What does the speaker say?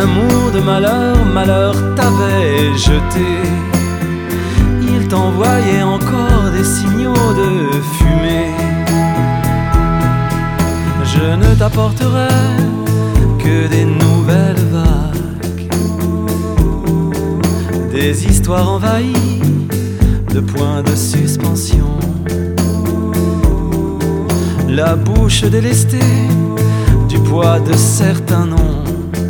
amour de malheur, malheur t'avait jeté. Il t'envoyait encore des signaux de fumée. Je ne t'apporterai que des nouvelles vagues, des histoires envahies de points de suspension. La bouche délestée du poids de certains noms.